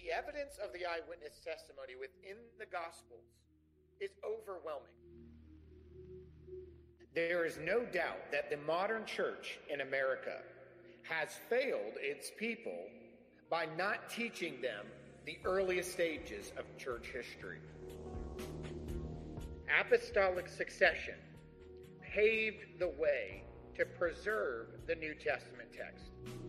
The evidence of the eyewitness testimony within the Gospels is overwhelming. There is no doubt that the modern church in America has failed its people by not teaching them the earliest stages of church history. Apostolic succession paved the way to preserve the New Testament text.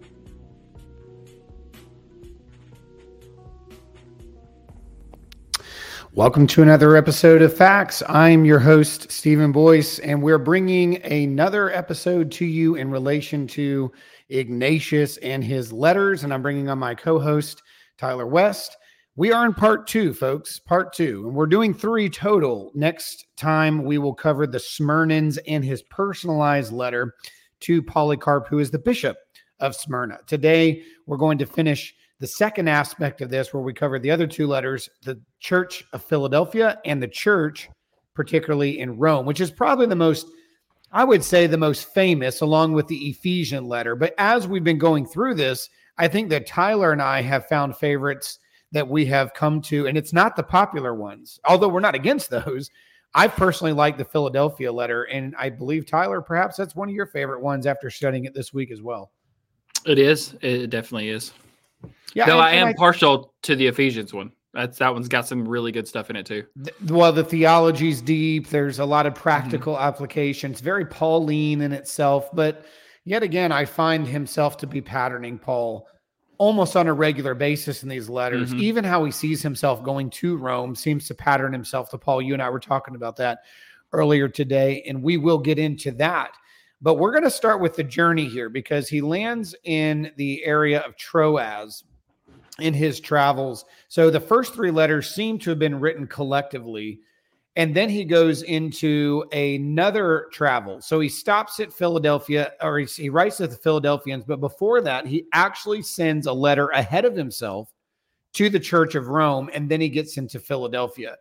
Welcome to another episode of Facts. I'm your host, Stephen Boyce, and we're bringing another episode to you in relation to Ignatius and his letters, and I'm bringing on my co-host, Tyler West. We are in part two, folks, part two, and we're doing three total. Next time, we will cover the Smyrnans and his personalized letter to Polycarp, who is the bishop of Smyrna. Today, we're going to finish the second aspect of this, where we cover the other two letters, the Church of Philadelphia and the church, particularly in Rome, which is probably the most, I would say, the most famous, along with the Ephesian letter. But as we've been going through this, I think that Tyler and I have found favorites that we have come to, and it's not the popular ones, although we're not against those. I personally like the Philadelphia letter, and I believe, Tyler, perhaps that's one of your favorite ones after studying it this week as well. It is. It definitely is. Yeah, though I am partial to the Ephesians one. That one's got some really good stuff in it too. Well, the theology's deep. There's a lot of practical applications, very Pauline in itself. But yet again, I find himself to be patterning Paul almost on a regular basis in these letters. Even how he sees himself going to Rome seems to pattern himself to Paul. You and I were talking about that earlier today, and we will get into that. But we're going to start with the journey here, because he lands in the area of Troas in his travels. So the first three letters seem to have been written collectively, and then he goes into another travel. So he stops at Philadelphia, or he writes to the Philadelphians, but before that, he actually sends a letter ahead of himself to the Church of Rome, and then he gets into Philadelphia.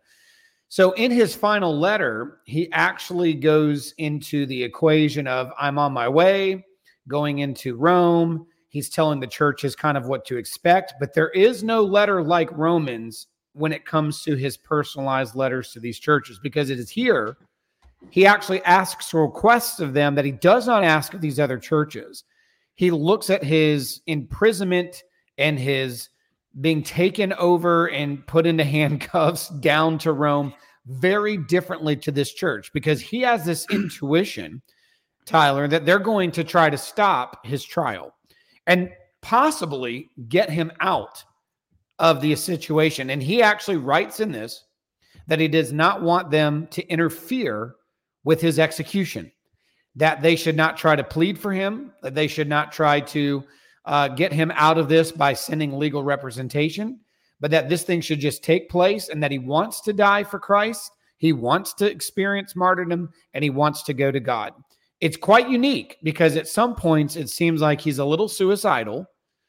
So in his final letter, he actually goes into the equation of, I'm on my way, going into Rome. He's telling the churches kind of what to expect, but there is no letter like Romans when it comes to his personalized letters to these churches, because it is here he actually asks requests of them that he does not ask of these other churches. He looks at his imprisonment and his being taken over and put into handcuffs down to Rome very differently to this church, because he has this intuition, Tyler, that they're going to try to stop his trial and possibly get him out of the situation. And he actually writes in this that he does not want them to interfere with his execution, that they should not try to plead for him, that they should not try to get him out of this by sending legal representation, but that this thing should just take place, and that he wants to die for Christ. He wants to experience martyrdom, and he wants to go to God. It's quite unique, because at some points it seems like he's a little suicidal,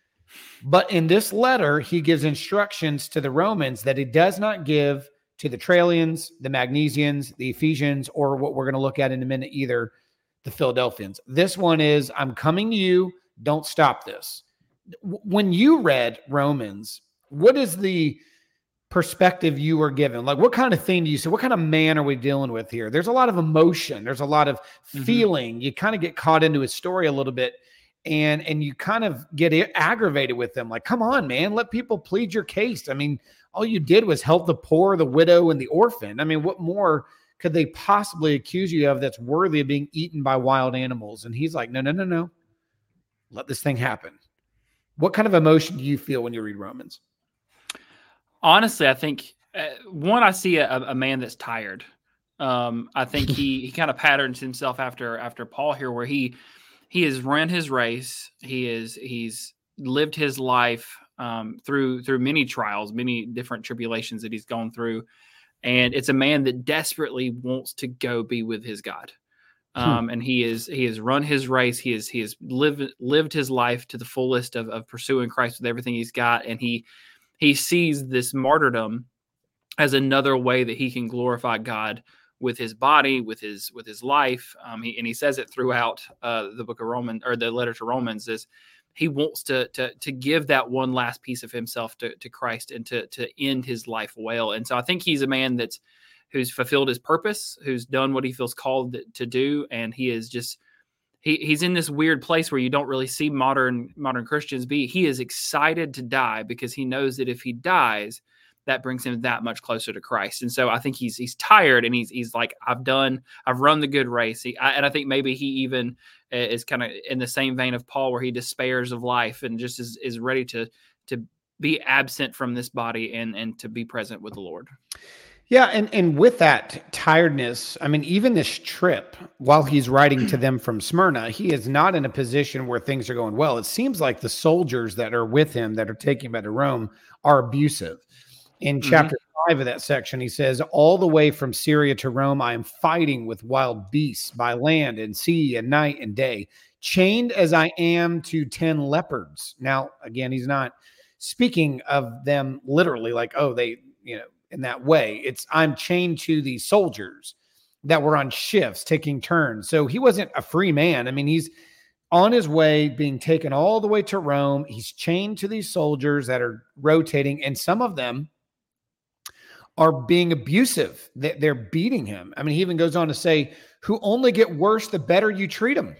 but in this letter, he gives instructions to the Romans that he does not give to the Trallians, the Magnesians, the Ephesians, or what we're going to look at in a minute, either the Philadelphians. This one is, I'm coming to you, don't stop this. When you read Romans, what is the perspective you were given? Like, what kind of thing do you say? What kind of man are we dealing with here? There's a lot of emotion. There's a lot of feeling. You kind of get caught into his story a little bit, and you kind of get aggravated with them. Like, come on, man, let people plead your case. I mean, all you did was help the poor, the widow, and the orphan. I mean, what more could they possibly accuse you of that's worthy of being eaten by wild animals? And he's like, no. Let this thing happen. What kind of emotion do you feel when you read Romans? Honestly, I think, one, I see a man that's tired. I think he kind of patterns himself after Paul here, where he has run his race. He's lived his life through many trials, many different tribulations that he's gone through. And it's a man that desperately wants to go be with his God. And he has run his race. He has lived his life to the fullest of pursuing Christ with everything he's got. And he sees this martyrdom as another way that he can glorify God with his body, with his life. He says it throughout the book of Romans, or the letter to Romans, is he wants to give that one last piece of himself to Christ and to end his life well. And so I think he's a man who's fulfilled his purpose, who's done what he feels called to do, and he is just he's in this weird place where you don't really see modern Christians be. He is excited to die because he knows that if he dies, that brings him that much closer to Christ. And so I think he's tired, and he's like, I've run the good race. And I think maybe he even is kind of in the same vein of Paul, where he despairs of life and just is ready to be absent from this body and to be present with the Lord. Yeah, and with that tiredness, I mean, even this trip, while he's writing to them from Smyrna, he is not in a position where things are going well. It seems like the soldiers that are with him, that are taking him back to Rome, are abusive. In chapter 5 of that section, he says, all the way from Syria to Rome, I am fighting with wild beasts by land and sea and night and day, chained as I am to 10 leopards. Now, again, he's not speaking of them literally like, oh, they, in that way. I'm chained to these soldiers that were on shifts, taking turns. So he wasn't a free man. I mean, he's on his way, being taken all the way to Rome. He's chained to these soldiers that are rotating, and some of them are being abusive. They're beating him. I mean, he even goes on to say, who only get worse the better you treat them.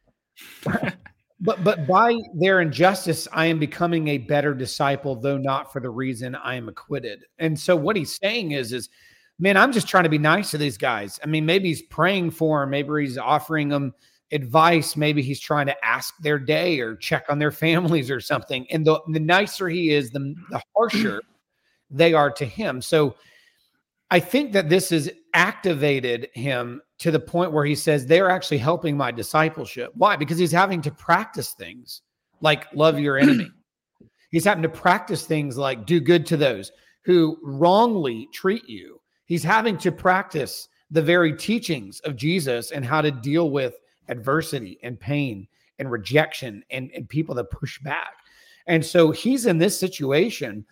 But by their injustice, I am becoming a better disciple, though not for the reason I am acquitted. And so what he's saying is, man, I'm just trying to be nice to these guys. I mean, maybe he's praying for them. Maybe he's offering them advice. Maybe he's trying to ask their day or check on their families or something. And the nicer he is, the harsher they are to him. So I think that this has activated him to the point where he says they're actually helping my discipleship. Why? Because he's having to practice things like love your enemy. He's having to practice things like do good to those who wrongly treat you. He's having to practice the very teachings of Jesus and how to deal with adversity and pain and rejection and people that push back. And so he's in this situation.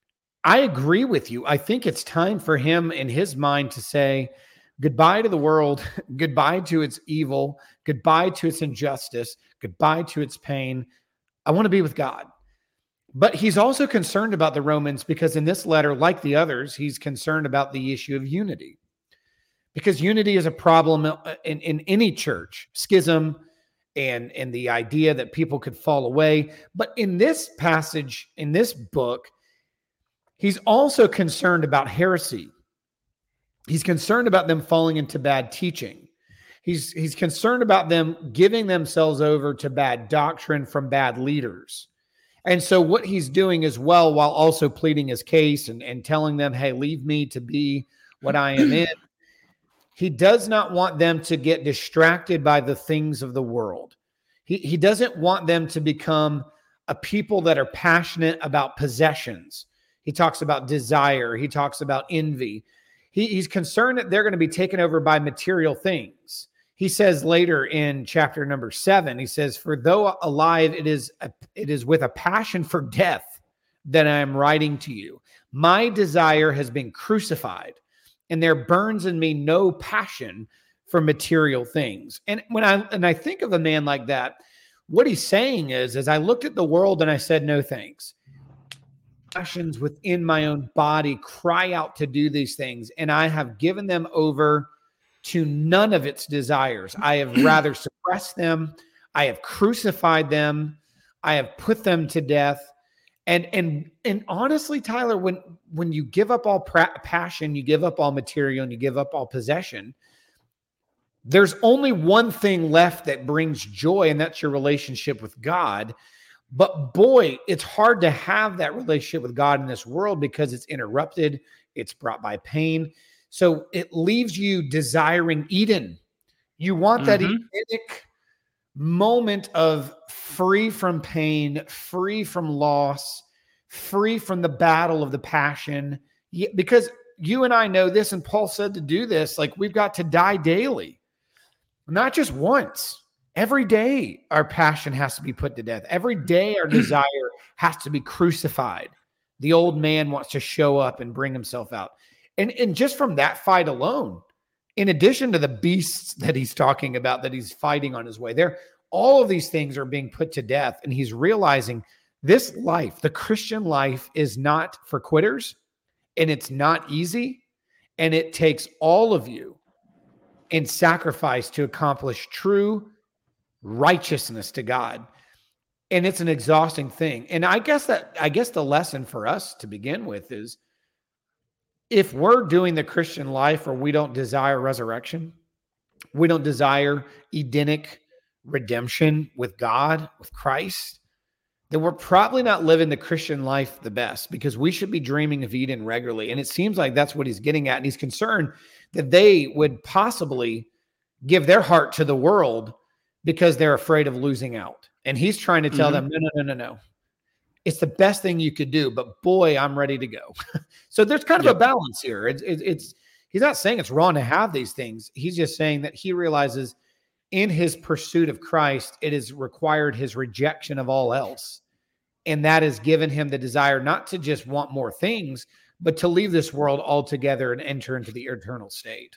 I agree with you. I think it's time for him in his mind to say goodbye to the world, goodbye to its evil, goodbye to its injustice, goodbye to its pain. I want to be with God. But he's also concerned about the Romans because in this letter, like the others, he's concerned about the issue of unity. Because unity is a problem in any church, schism and the idea that people could fall away. But in this passage, in this book, he's also concerned about heresy. He's concerned about them falling into bad teaching. He's concerned about them giving themselves over to bad doctrine from bad leaders. And so what he's doing as well, while also pleading his case and telling them, hey, leave me to be what I am in, he does not want them to get distracted by the things of the world. He doesn't want them to become a people that are passionate about possessions. He talks about desire. He talks about envy. He's concerned that they're going to be taken over by material things. He says later in chapter number 7, he says, for though alive, it is with a passion for death that I am writing to you. My desire has been crucified, and there burns in me no passion for material things. And when I think of a man like that, what he's saying is I looked at the world and I said, no thanks. Passions within my own body cry out to do these things, and I have given them over to none of its desires. I have rather suppressed them. I have crucified them. I have put them to death. And honestly, Tyler, when you give up all passion, you give up all material, and you give up all possession, there's only one thing left that brings joy, and that's your relationship with God. But boy, it's hard to have that relationship with God in this world because it's interrupted. It's brought by pain. So it leaves you desiring Eden. You want that Edenic moment of free from pain, free from loss, free from the battle of the passion. Because you and I know this, and Paul said to do this, like we've got to die daily, not just once. Every day our passion has to be put to death. Every day our desire has to be crucified. The old man wants to show up and bring himself out. And just from that fight alone, in addition to the beasts that he's talking about, that he's fighting on his way, there All of these things are being put to death. And he's realizing this life, the Christian life, is not for quitters, and it's not easy. And it takes all of you in sacrifice to accomplish true righteousness to God. And it's an exhausting thing. And I guess the lesson for us to begin with is, if we're doing the Christian life where we don't desire resurrection, we don't desire Edenic redemption with God, with Christ, then we're probably not living the Christian life the best, because we should be dreaming of Eden regularly. And it seems like that's what he's getting at. And he's concerned that they would possibly give their heart to the world because they're afraid of losing out. And he's trying to tell them, no. It's the best thing you could do, but boy, I'm ready to go. So there's kind of a balance here. It's he's not saying it's wrong to have these things. He's just saying that he realizes in his pursuit of Christ, it has required his rejection of all else. And that has given him the desire not to just want more things, but to leave this world altogether and enter into the eternal state.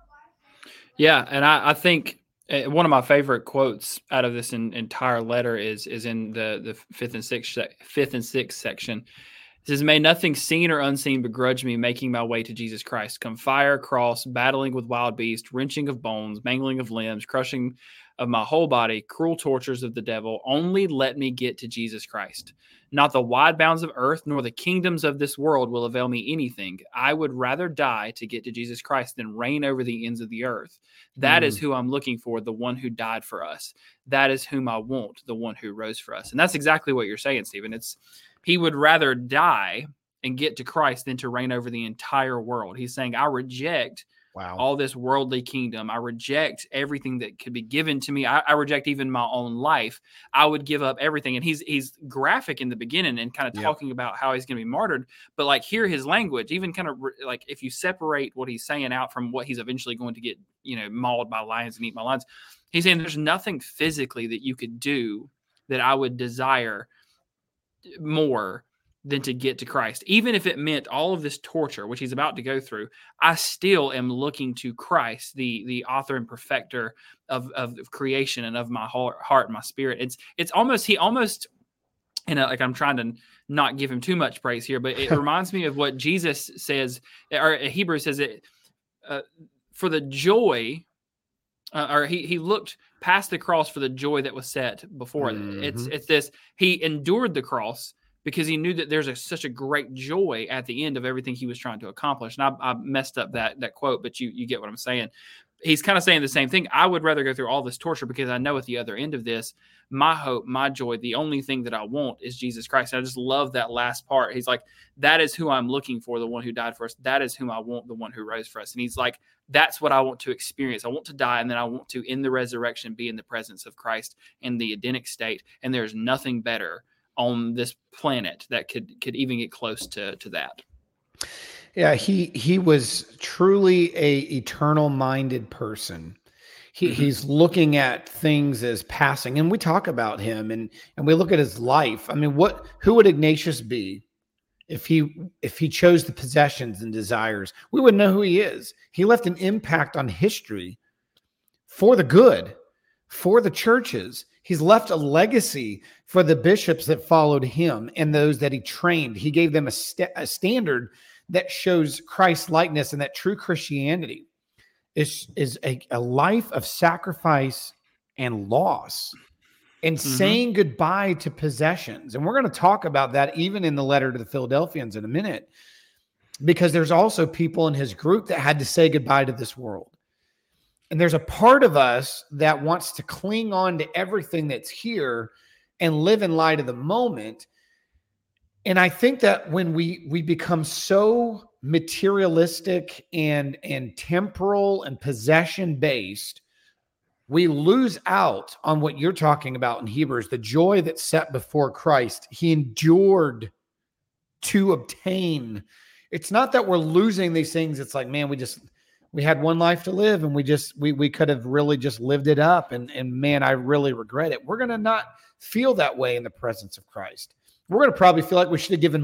Yeah. And I think one of my favorite quotes out of this entire letter is in the fifth and sixth section. It says, "May nothing seen or unseen begrudge me making my way to Jesus Christ. Come fire, cross, battling with wild beasts, wrenching of bones, mangling of limbs, crushing of my whole body, cruel tortures of the devil. Only let me get to Jesus Christ. Not the wide bounds of earth, nor the kingdoms of this world will avail me anything. I would rather die to get to Jesus Christ than reign over the ends of the earth. That is who I'm looking for, the one who died for us. That is whom I want, the one who rose for us." And that's exactly what you're saying, Stephen. He would rather die and get to Christ than to reign over the entire world. He's saying, I reject all this worldly kingdom. I reject everything that could be given to me. I reject even my own life. I would give up everything. And he's graphic in the beginning and kind of talking about how he's going to be martyred. But like, hear his language, even kind of like if you separate what he's saying out from what he's eventually going to get, mauled by lions and eat by lions, he's saying there's nothing physically that you could do that I would desire more than to get to Christ. Even if it meant all of this torture, which he's about to go through, I still am looking to Christ, the author and perfecter of creation and of my heart and my spirit. It's almost, like I'm trying to not give him too much praise here, but it reminds me of what Jesus says, or Hebrews says it, for the joy, or he looked past the cross for the joy that was set before. It's this, he endured the cross because he knew that there's such a great joy at the end of everything he was trying to accomplish. And I messed up that quote, but you get what I'm saying. He's kind of saying the same thing. I would rather go through all this torture because I know at the other end of this, my hope, my joy, the only thing that I want is Jesus Christ. And I just love that last part. He's like, that is who I'm looking for, the one who died for us. That is whom I want, the one who rose for us. And he's like, that's what I want to experience. I want to die, and then I want to, in the resurrection, be in the presence of Christ in the Edenic state. And there's nothing better on this planet that could even get close to that. Yeah, he was truly a eternal minded person. He's looking at things as passing, and we talk about him and we look at his life. I mean, who would Ignatius be if he chose the possessions and desires? We wouldn't know who he is. He left an impact on history for the good, for the churches. He's left a legacy for the bishops that followed him and those that he trained. He gave them a standard that shows Christ's likeness, and that true Christianity is a life of sacrifice and loss and saying goodbye to possessions. And we're going to talk about that even in the letter to the Philadelphians in a minute, because there's also people in his group that had to say goodbye to this world. And there's a part of us that wants to cling on to everything that's here and live in light of the moment. And I think that when we become so materialistic and temporal and possession based, we lose out on what you're talking about in Hebrews, the joy that's set before Christ. He endured to obtain. It's not that we're losing these things. It's like, man, we had one life to live, and we could have really just lived it up. And man, I really regret it. We're going to not feel that way in the presence of Christ. We're going to probably feel like we should have given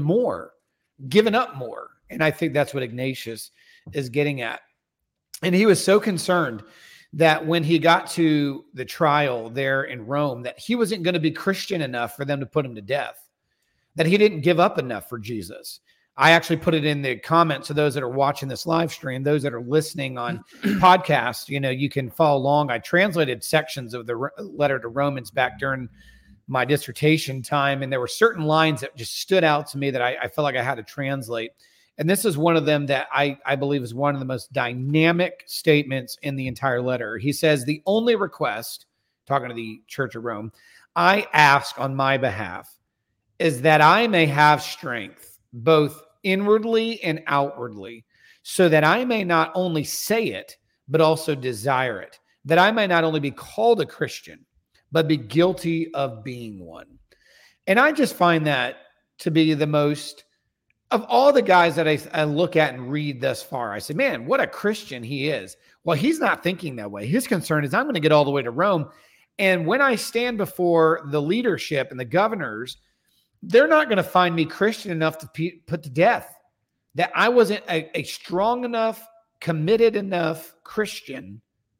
up more. And I think that's what Ignatius is getting at. And he was so concerned that when he got to the trial there in Rome, that he wasn't going to be Christian enough for them to put him to death, that he didn't give up enough for Jesus. I actually put it in the comments to those that are watching this live stream, those that are listening on podcasts, you can follow along. I translated sections of the letter to Romans back during my dissertation time, and there were certain lines that just stood out to me that I felt like I had to translate. And this is one of them that I believe is one of the most dynamic statements in the entire letter. He says, the only request, talking to the Church of Rome, I ask on my behalf is that I may have strength, both inwardly and outwardly, so that I may not only say it, but also desire it, that I may not only be called a Christian, but be guilty of being one. And I just find that to be the most, of all the guys that I look at and read thus far, I say, man, what a Christian he is. Well, he's not thinking that way. His concern is, I'm going to get all the way to Rome. And when I stand before the leadership and the governors, they're not going to find me Christian enough to put to death, that I wasn't a strong enough, committed enough Christian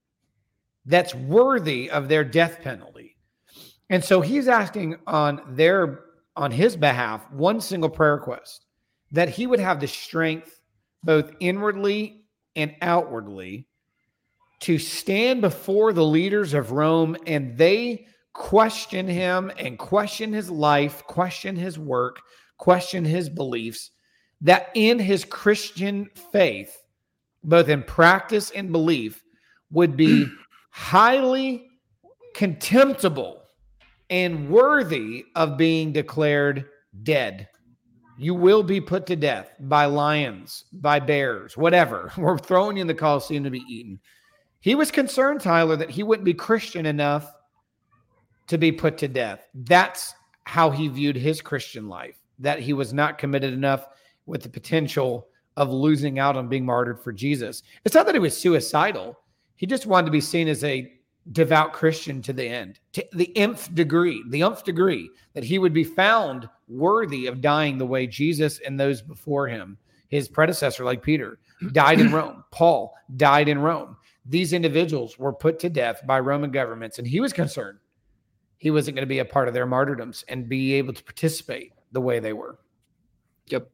that's worthy of their death penalty. And so he's asking on his behalf, one single prayer request, that he would have the strength, both inwardly and outwardly, to stand before the leaders of Rome, and they question him and question his life, question his work, question his beliefs, that in his Christian faith, both in practice and belief, would be highly contemptible and worthy of being declared dead. You will be put to death by lions, by bears, whatever. We're throwing you in the Colosseum to be eaten. He was concerned, Tyler, that he wouldn't be Christian enough to be put to death. That's how he viewed his Christian life, that he was not committed enough with the potential of losing out on being martyred for Jesus. It's not that he was suicidal. He just wanted to be seen as a devout Christian to the end, to the nth degree that he would be found worthy of dying the way Jesus and those before him, his predecessor, like Peter, died in Rome. Paul died in Rome. These individuals were put to death by Roman governments, and he was concerned he wasn't going to be a part of their martyrdoms and be able to participate the way they were. Yep.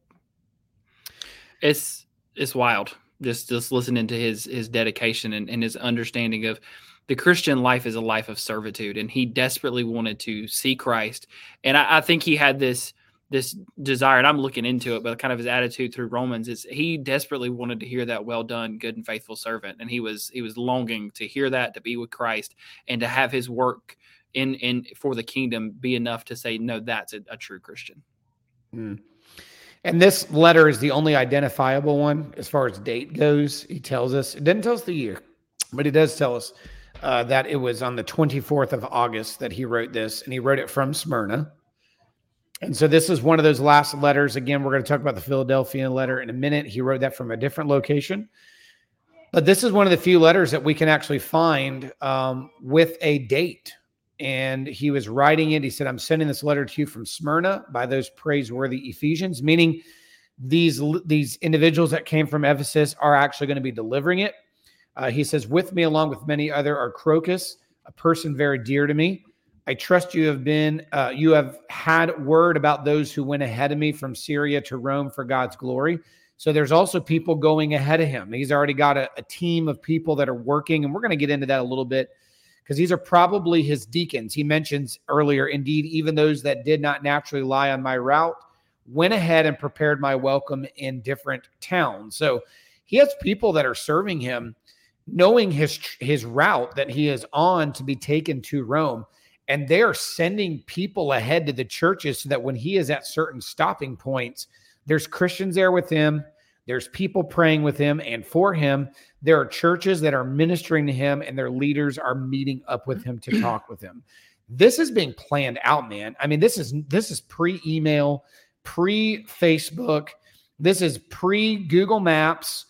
It's wild. Just listening to his dedication and his understanding of the Christian life is a life of servitude, and he desperately wanted to see Christ. And I think he had this desire, and I'm looking into it, but kind of his attitude through Romans is he desperately wanted to hear that well done, good and faithful servant. And he was longing to hear that, to be with Christ, and to have his work in for the kingdom be enough to say, no, that's a true Christian. Mm. And this letter is the only identifiable one as far as date goes. He tells us, it doesn't tell us the year, but he does tell us that it was on the 24th of August that he wrote this, and he wrote it from Smyrna. And so this is one of those last letters. Again, we're going to talk about the Philadelphia letter in a minute. He wrote that from a different location. But this is one of the few letters that we can actually find with a date. And he was writing it. He said, I'm sending this letter to you from Smyrna by those praiseworthy Ephesians, meaning these individuals that came from Ephesus are actually going to be delivering it. He says, with me, along with many other, are Crocus, a person very dear to me. I trust you have had word about those who went ahead of me from Syria to Rome for God's glory. So there's also people going ahead of him. He's already got a team of people that are working, and we're going to get into that a little bit, because these are probably his deacons. He mentions earlier, indeed, even those that did not naturally lie on my route went ahead and prepared my welcome in different towns. So he has people that are serving him, knowing his route that he is on to be taken to Rome. And they are sending people ahead to the churches so that when he is at certain stopping points, there's Christians there with him. There's people praying with him and for him. There are churches that are ministering to him, and their leaders are meeting up with him to talk with him. This is being planned out, man. I mean, this is pre-email, pre-Facebook. This is pre-Google Maps.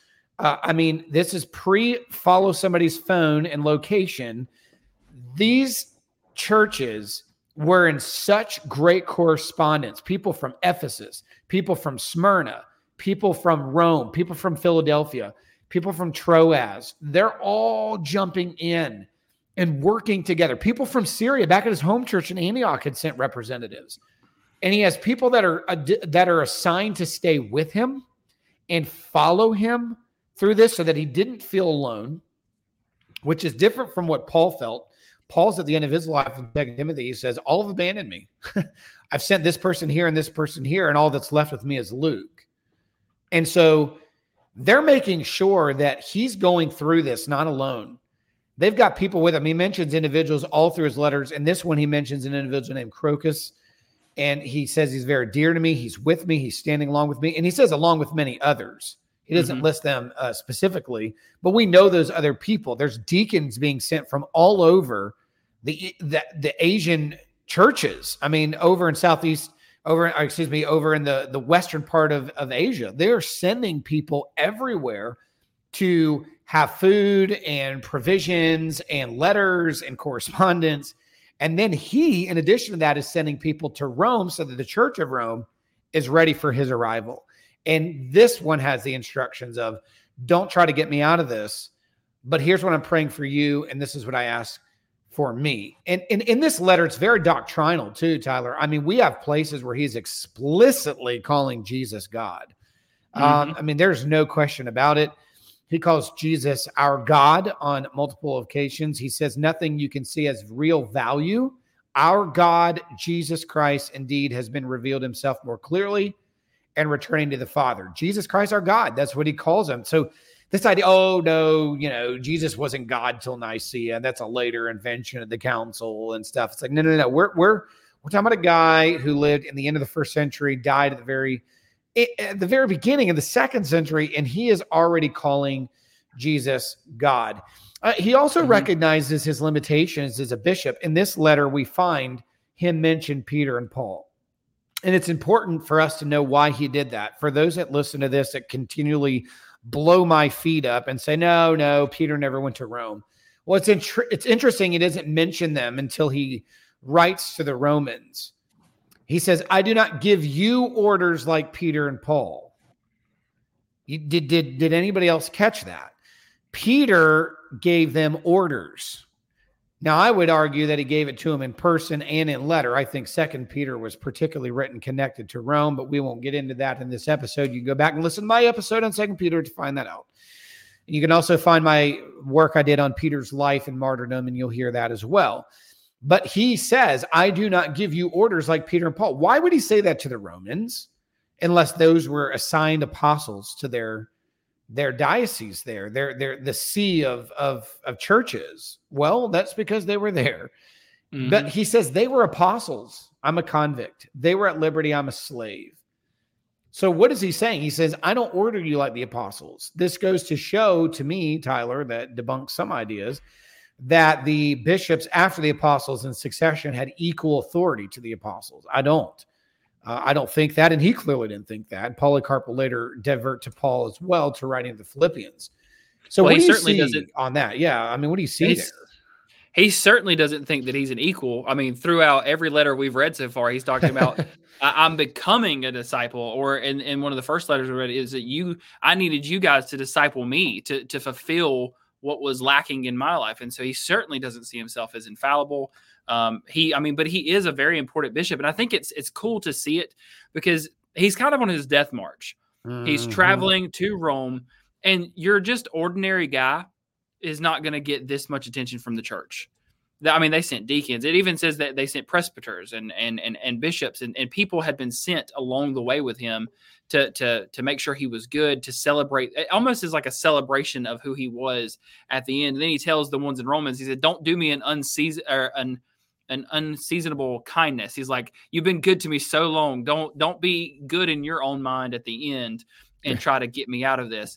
This is pre-follow somebody's phone and location. These churches were in such great correspondence. People from Ephesus, people from Smyrna, people from Rome, people from Philadelphia, people from Troas. They're all jumping in and working together. People from Syria, back at his home church in Antioch, had sent representatives. And he has people that are assigned to stay with him and follow him through this so that he didn't feel alone, which is different from what Paul felt. Paul's at the end of his life in 2 Timothy. He says, all have abandoned me. I've sent this person here and this person here, and all that's left with me is Luke. And so they're making sure that he's going through this not alone. They've got people with him. He mentions individuals all through his letters. And this one, he mentions an individual named Crocus. And he says he's very dear to me. He's with me. He's standing along with me. And he says along with many others. He doesn't list them specifically, but we know those other people. There's deacons being sent from all over the Asian churches. I mean, over in over in the western part of Asia. They're sending people everywhere to have food and provisions and letters and correspondence. And then he, in addition to that, is sending people to Rome so that the Church of Rome is ready for his arrival. And this one has the instructions of, don't try to get me out of this, but here's what I'm praying for you, and this is what I ask for me. And in this letter, it's very doctrinal too, Tyler. I mean, we have places where he's explicitly calling Jesus God. I mean, there's no question about it. He calls Jesus our God on multiple occasions. He says nothing you can see as real value. Our God, Jesus Christ, indeed has been revealed himself more clearly and returning to the Father. Jesus Christ, our God. That's what he calls him. So this idea, oh no, Jesus wasn't God till Nicaea. That's a later invention of the council and stuff. It's like, no. We're talking about a guy who lived in the end of the first century, died at the very beginning of the second century, and he is already calling Jesus God. He also recognizes his limitations as a bishop. In this letter, we find him mention Peter and Paul. And it's important for us to know why he did that. For those that listen to this that continually blow my feet up and say, no, Peter never went to Rome. Well, it's interesting. He doesn't mention them until he writes to the Romans. He says, I do not give you orders like Peter and Paul. Did anybody else catch that? Peter gave them orders. Now, I would argue that he gave it to them in person and in letter. I think 2 Peter was particularly written connected to Rome, but we won't get into that in this episode. You can go back and listen to my episode on 2 Peter to find that out. You can also find my work I did on Peter's life and martyrdom, and you'll hear that as well. But he says, I do not give you orders like Peter and Paul. Why would he say that to the Romans unless those were assigned apostles to their diocese there, the sea of churches? Well, that's because they were there. But he says they were apostles. I'm a convict. They were at liberty. I'm a slave. So what is he saying? He says, I don't order you like the apostles. This goes to show to me, Tyler, that debunks some ideas, that the bishops after the apostles in succession had equal authority to the apostles. I don't think that, and he clearly didn't think that. Polycarp will later divert to Paul as well to writing the Philippians. So what do you see on that? Yeah, I mean, what do you see there? He certainly doesn't think that he's an equal. I mean, throughout every letter we've read so far, he's talking about I'm becoming a disciple. Or in one of the first letters we read is that I needed you guys to disciple me to fulfill what was lacking in my life. And so he certainly doesn't see himself as infallible. But he is a very important bishop. And I think it's cool to see it because he's kind of on his death march. He's traveling to Rome, and you're just ordinary guy is not going to get this much attention from the church. I mean, they sent deacons. It even says that they sent presbyters and bishops and people had been sent along the way with him to make sure he was good, to celebrate. It almost is like a celebration of who he was at the end. And then he tells the ones in Romans, he said, don't do me an unseasonable kindness. He's like, you've been good to me so long. Don't be good in your own mind at the end and try to get me out of this.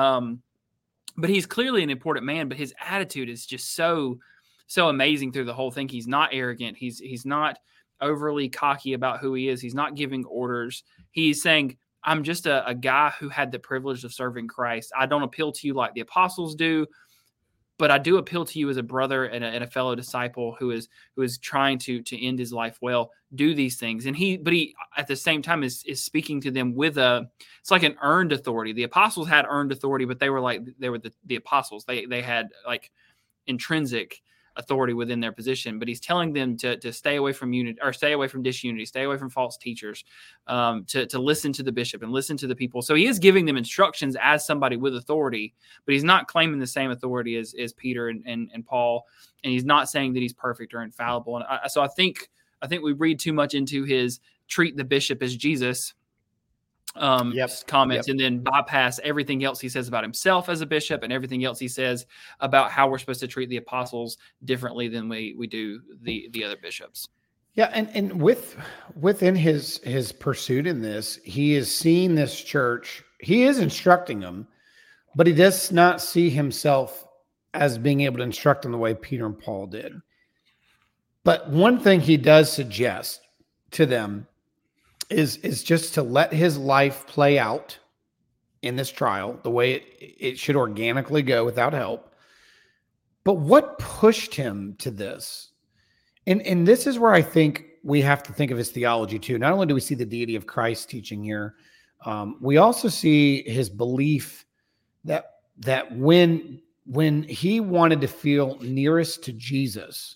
But he's clearly an important man, but his attitude is just so amazing through the whole thing. He's not arrogant. He's not overly cocky about who he is. He's not giving orders. He's saying, I'm just a guy who had the privilege of serving Christ. I don't appeal to you like the apostles do, But I do appeal to you as a brother and a fellow disciple who is trying to end his life well. Do these things, and he at the same time is speaking to them with it's like an earned authority. The apostles had earned authority, but they were the apostles. They had like intrinsic authority within their position, but he's telling them to stay away from unity, or stay away from disunity, stay away from false teachers, to listen to the bishop and listen to the people. So he is giving them instructions as somebody with authority, but he's not claiming the same authority as Peter and Paul, and he's not saying that he's perfect or infallible. And so I think we read too much into his treat the bishop as Jesus comments, and then bypass everything else he says about himself as a bishop and everything else he says about how we're supposed to treat the apostles differently than we do the other bishops. Yeah, and within his pursuit in this, he is seeing this church. He is instructing them, but he does not see himself as being able to instruct them the way Peter and Paul did. But one thing he does suggest to them is just to let his life play out in this trial the way it should organically go without help. But what pushed him to this? And this is where I think we have to think of his theology too. Not only do we see the deity of Christ teaching here, we also see his belief that when he wanted to feel nearest to Jesus,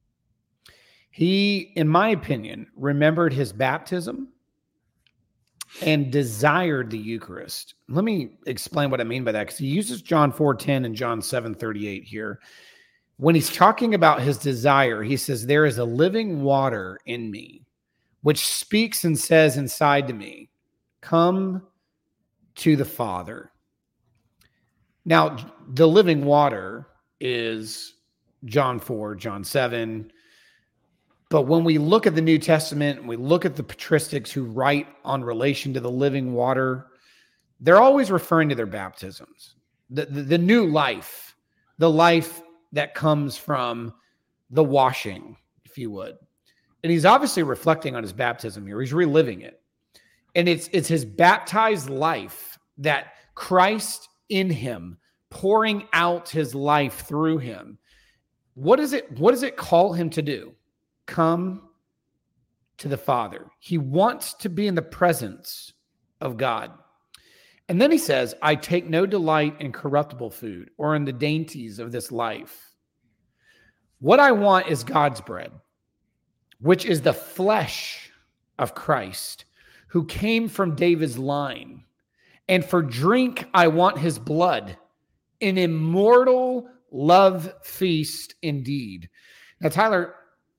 he, in my opinion, remembered his baptism and desired the Eucharist. Let me explain what I mean by that, because he uses John 4:10 and John 7:38 here. When he's talking about his desire, he says, there is a living water in me, which speaks and says inside to me, come to the Father. Now, the living water is John 4, John 7. But when we look at the New Testament and we look at the patristics who write on relation to the living water, they're always referring to their baptisms, the new life, the life that comes from the washing, if you would. And he's obviously reflecting on his baptism here. He's reliving it. And it's his baptized life, that Christ in him, pouring out his life through him. What does it call him to do? Come to the Father. He wants to be in the presence of God. And then he says, I take no delight in corruptible food or in the dainties of this life. What I want is God's bread, which is the flesh of Christ, who came from David's line. And for drink, I want his blood, an immortal love feast indeed. Now, Tyler,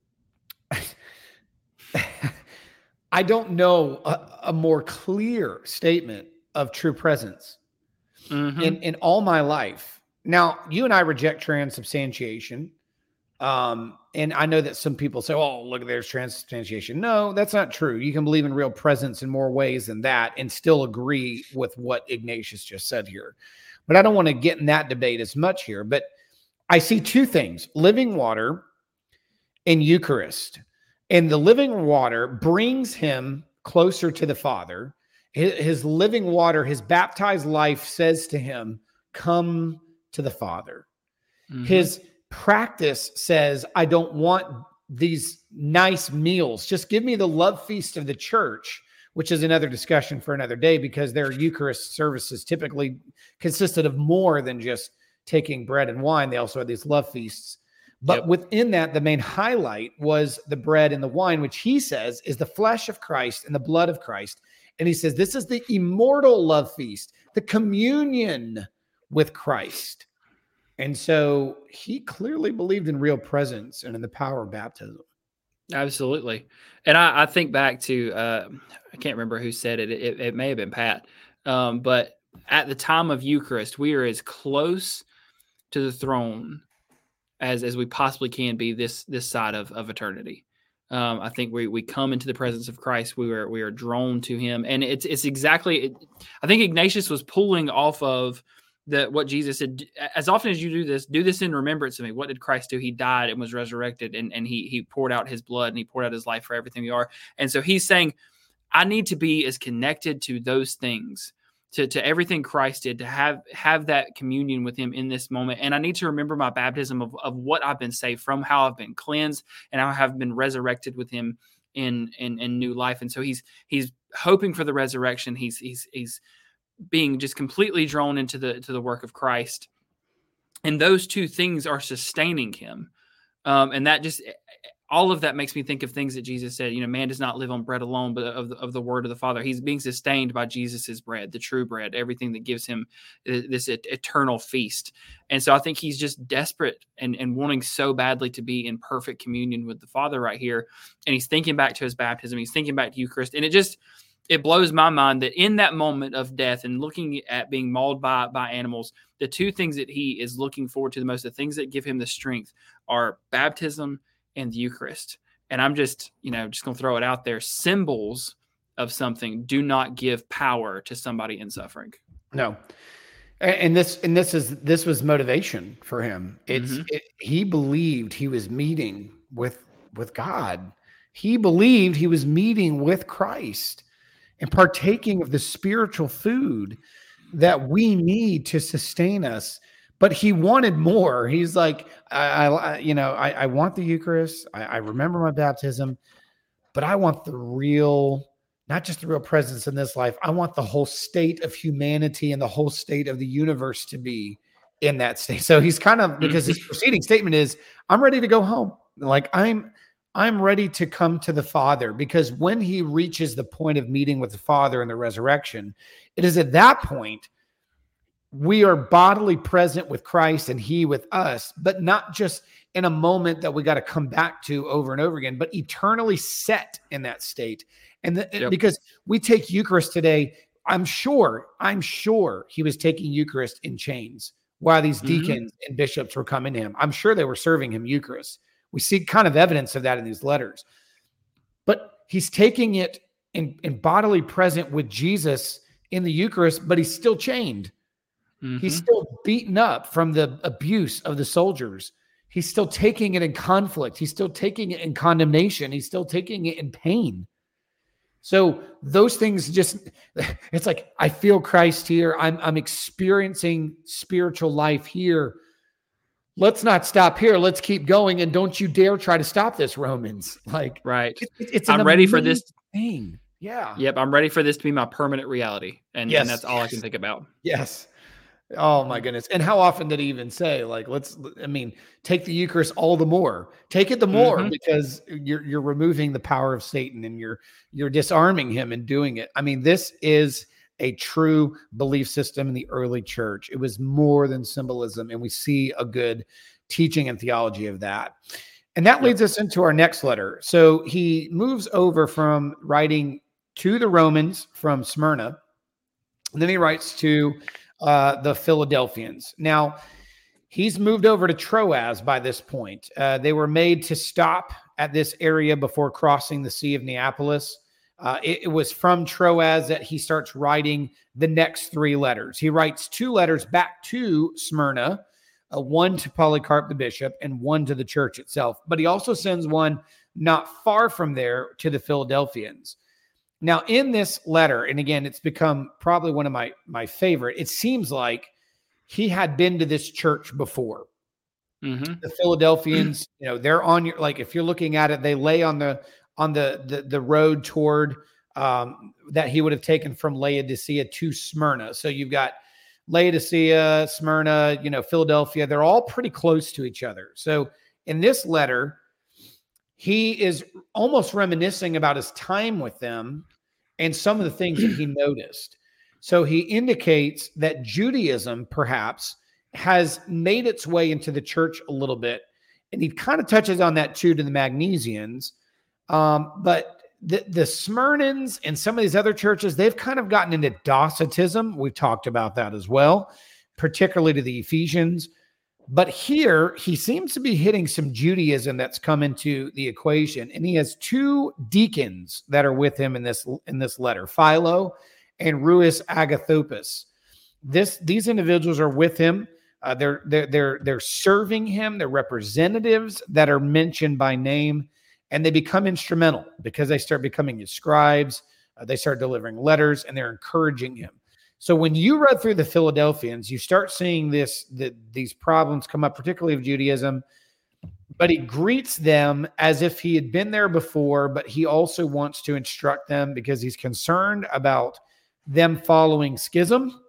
I don't know a more clear statement of true presence in all my life. Now, you and I reject transubstantiation. And I know that some people say, oh, look, there's transubstantiation. No, that's not true. You can believe in real presence in more ways than that and still agree with what Ignatius just said here. But I don't want to get in that debate as much here. But I see two things: living water and Eucharist. And the living water brings him closer to the Father. His living water, his baptized life says to him, come to the Father. Mm-hmm. His practice says, I don't want these nice meals. Just give me the love feast of the church, which is another discussion for another day, because their Eucharist services typically consisted of more than just taking bread and wine. They also had these love feasts. But within that, the main highlight was the bread and the wine, which he says is the flesh of Christ and the blood of Christ. And he says, this is the immortal love feast, the communion with Christ. And so he clearly believed in real presence and in the power of baptism. Absolutely. And I think back to, I can't remember who said it. It may have been Pat. But at the time of Eucharist, we are as close to the throne as we possibly can be this side of eternity. I think we come into the presence of Christ. We are drawn to him. And it's exactly, I think Ignatius was pulling off of what Jesus said. As often as you do this in remembrance of me. What did Christ do? He died and was resurrected, and he poured out his blood and he poured out his life for everything we are. And so he's saying, I need to be as connected to those things to everything Christ did, to have that communion with him in this moment. And I need to remember my baptism of what I've been saved from, how I've been cleansed, and how I have been resurrected with him in new life. And so he's hoping for the resurrection. He's being just completely drawn into the work of Christ. And those two things are sustaining him. And that just, all of that makes me think of things that Jesus said, man does not live on bread alone, but of the word of the Father. He's being sustained by Jesus's bread, the true bread, everything that gives him this eternal feast. And so I think he's just desperate and wanting so badly to be in perfect communion with the Father right here. And he's thinking back to his baptism. He's thinking back to Eucharist. And it blows my mind that in that moment of death and looking at being mauled by animals, the two things that he is looking forward to the most, the things that give him the strength, are baptism and the Eucharist. And I'm just going to throw it out there. Symbols of something do not give power to somebody in suffering. No. And this was motivation for him. He believed he was meeting with God. He believed he was meeting with Christ and partaking of the spiritual food that we need to sustain us. But he wanted more. He's like, I want the Eucharist. I remember my baptism, but I want the real, not just the real presence in this life. I want the whole state of humanity and the whole state of the universe to be in that state. So he's kind of, because his preceding statement is, I'm ready to go home. Like I'm ready to come to the Father, because when he reaches the point of meeting with the Father in the resurrection, it is at that point we are bodily present with Christ and he with us, but not just in a moment that we got to come back to over and over again, but eternally set in that state. And because we take Eucharist today, I'm sure he was taking Eucharist in chains while these deacons and bishops were coming to him. I'm sure they were serving him Eucharist. We see kind of evidence of that in these letters, but he's taking it in bodily present with Jesus in the Eucharist, but he's still chained. He's still beaten up from the abuse of the soldiers. He's still taking it in conflict. He's still taking it in condemnation. He's still taking it in pain. So those things it's like, I feel Christ here. I'm experiencing spiritual life here. Let's not stop here. Let's keep going. And don't you dare try to stop this, Romans. Like, right. I'm ready for this thing. Yeah. Yep. I'm ready for this to be my permanent reality. And that's all I can think about. Yes. Oh my goodness. And how often did he even say, like, take the Eucharist all the more, take it the more, because you're removing the power of Satan and you're disarming him in doing it. I mean, this is a true belief system in the early church. It was more than symbolism. And we see a good teaching and theology of that. And that leads us into our next letter. So he moves over from writing to the Romans from Smyrna, and then he writes to the Philadelphians. Now, he's moved over to Troas by this point. They were made to stop at this area before crossing the Sea of Neapolis. It was from Troas that he starts writing the next three letters. He writes two letters back to Smyrna, one to Polycarp the bishop and one to the church itself. But he also sends one not far from there to the Philadelphians. Now, in this letter, and again, it's become probably one of my favorite, it seems like he had been to this church before. The Philadelphians, they're on your, like, if you're looking at it, they lay on the road toward that he would have taken from Laodicea to Smyrna. So you've got Laodicea, Smyrna, Philadelphia. They're all pretty close to each other. So in this letter, he is almost reminiscing about his time with them and some of the things that he noticed. So he indicates that Judaism perhaps has made its way into the church a little bit. And he kind of touches on that too to the Magnesians. But the Smyrnans and some of these other churches, they've kind of gotten into Docetism. We've talked about that as well, particularly to the Ephesians. But here he seems to be hitting some Judaism that's come into the equation. And he has two deacons that are with him in this letter, Philo and Ruus Agathopus. These individuals are with him. They're serving him. They're representatives that are mentioned by name, and they become instrumental because they start becoming his scribes. They start delivering letters, and they're encouraging him. So when you read through the Philadelphians, you start seeing these problems come up, particularly of Judaism, but he greets them as if he had been there before, but he also wants to instruct them because he's concerned about them following schism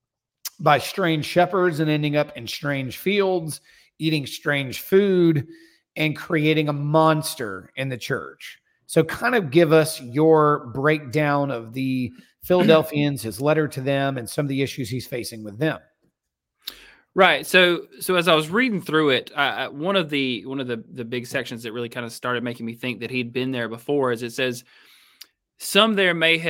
by strange shepherds and ending up in strange fields, eating strange food, and creating a monster in the church. So kind of give us your breakdown of the Philadelphians, his letter to them, and some of the issues he's facing with them. Right. So as I was reading through it, one of the big sections that really kind of started making me think that he'd been there before is it says, some there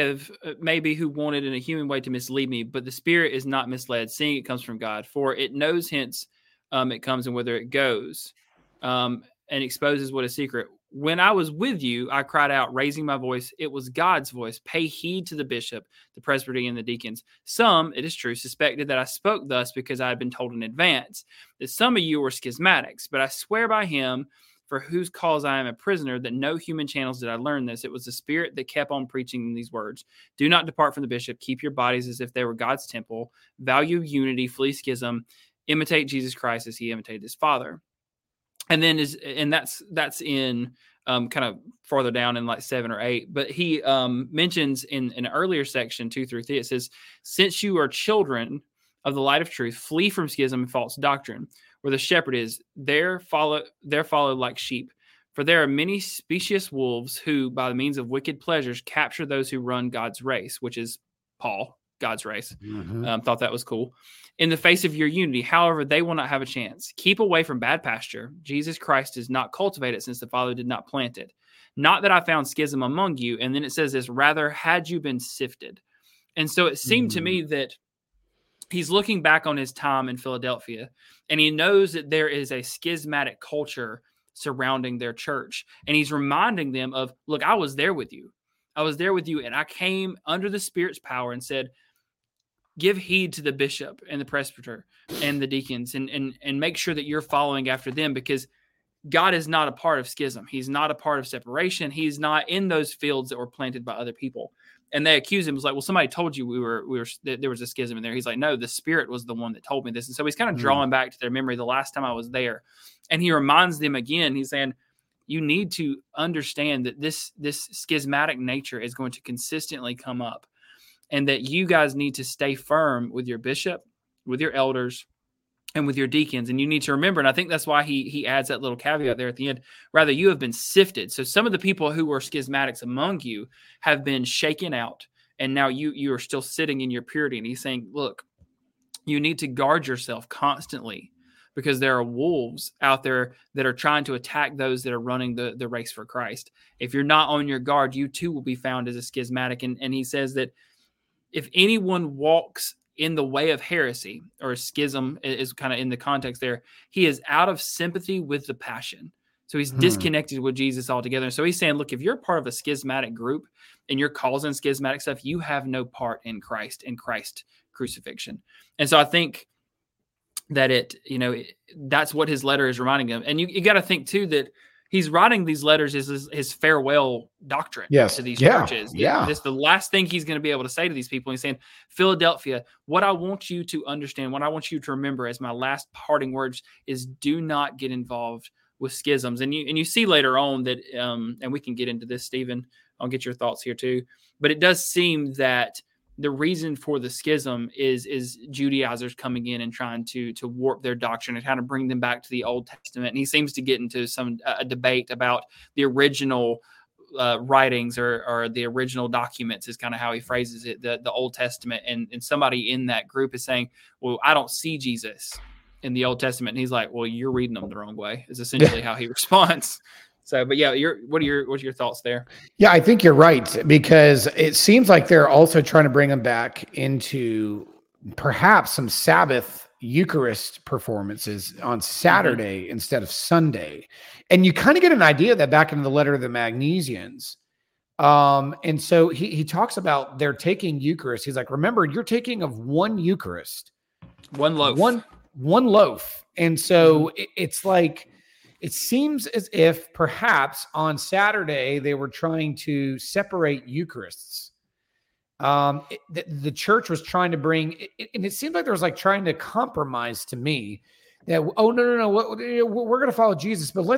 may be who wanted in a human way to mislead me, but the Spirit is not misled, seeing it comes from God. For it knows hence it comes and whither it goes, and exposes what is secret. When I was with you, I cried out, raising my voice. It was God's voice. Pay heed to the bishop, the presbytery, and the deacons. Some, it is true, suspected that I spoke thus because I had been told in advance that some of you were schismatics. But I swear by him, for whose cause I am a prisoner, that no human channels did I learn this. It was the Spirit that kept on preaching these words. Do not depart from the bishop. Keep your bodies as if they were God's temple. Value unity, flee schism. Imitate Jesus Christ as he imitated his Father. And then that's in kind of farther down in like 7 or 8. But he mentions in an earlier section 2 through 3, it says, since you are children of the light of truth, flee from schism and false doctrine. Where the shepherd is, there follow like sheep. For there are many specious wolves who, by the means of wicked pleasures, capture those who run God's race, which is Paul, God's race. Mm-hmm. Thought that was cool. In the face of your unity, however, they will not have a chance. Keep away from bad pasture. Jesus Christ does not cultivate it, since the Father did not plant it. Not that I found schism among you. And then it says this, rather, had you been sifted. And so it seemed to me that he's looking back on his time in Philadelphia, and he knows that there is a schismatic culture surrounding their church. And he's reminding them of, look, I was there with you. I was there with you, and I came under the Spirit's power and said, give heed to the bishop and the presbyter and the deacons, and make sure that you're following after them, because God is not a part of schism. He's not a part of separation. He's not in those fields that were planted by other people. And they accuse him. It was like, well, somebody told you there was a schism in there. He's like, no, the Spirit was the one that told me this. And so he's kind of drawing back to their memory the last time I was there. And he reminds them again, he's saying, you need to understand that this schismatic nature is going to consistently come up, and that you guys need to stay firm with your bishop, with your elders, and with your deacons. And you need to remember, and I think that's why he adds that little caveat there at the end, rather, you have been sifted. So some of the people who were schismatics among you have been shaken out, and now you are still sitting in your purity. And he's saying, look, you need to guard yourself constantly, because there are wolves out there that are trying to attack those that are running the race for Christ. If you're not on your guard, you too will be found as a schismatic. And he says that if anyone walks in the way of heresy, or schism is kind of in the context there, he is out of sympathy with the passion. So he's disconnected with Jesus altogether. So he's saying, look, if you're part of a schismatic group and you're causing schismatic stuff, you have no part in Christ and Christ crucifixion. And so I think that that's what his letter is reminding them. And you got to think too, that he's writing these letters as his farewell doctrine to these churches. Yeah. This is the last thing he's going to be able to say to these people. He's saying, Philadelphia, what I want you to understand, what I want you to remember as my last parting words is, do not get involved with schisms. And you see later on that, and we can get into this, Stephen, I'll get your thoughts here too. But it does seem that the reason for the schism is Judaizers coming in and trying to warp their doctrine and kind of bring them back to the Old Testament. And he seems to get into a debate about the original writings or the original documents, is kind of how he phrases it, the Old Testament. And somebody in that group is saying, well, I don't see Jesus in the Old Testament. And he's like, well, you're reading them the wrong way, is essentially how he responds. So, but yeah, what are your thoughts there? Yeah, I think you're right, because it seems like they're also trying to bring them back into perhaps some Sabbath Eucharist performances on Saturday instead of Sunday. And you kind of get an idea that back in the letter of the Magnesians. And so he talks about they're taking Eucharist. He's like, remember, you're taking of one Eucharist, one loaf, one loaf. And so it's like, it seems as if perhaps on Saturday they were trying to separate Eucharists. The church was trying to bring, and it seemed like there was like trying to compromise to me that, oh, no, we're going to follow Jesus, but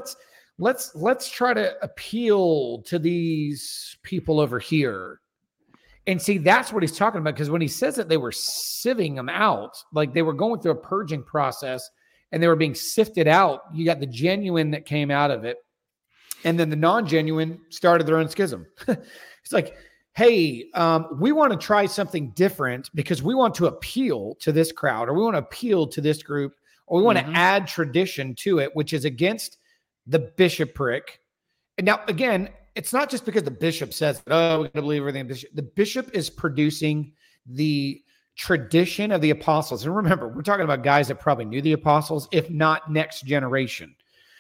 let's try to appeal to these people over here. And see, that's what he's talking about. Because when he says that they were sieving them out, like they were going through a purging process and they were being sifted out. You got the genuine that came out of it. And then the non-genuine started their own schism. It's like, hey, we want to try something different because we want to appeal to this crowd, or we want to appeal to this group, or we want to add tradition to it, which is against the bishopric. And now, again, it's not just because the bishop says, oh, we're going to believe everything. The bishop is producing the tradition of the apostles. And remember, we're talking about guys that probably knew the apostles, if not next generation.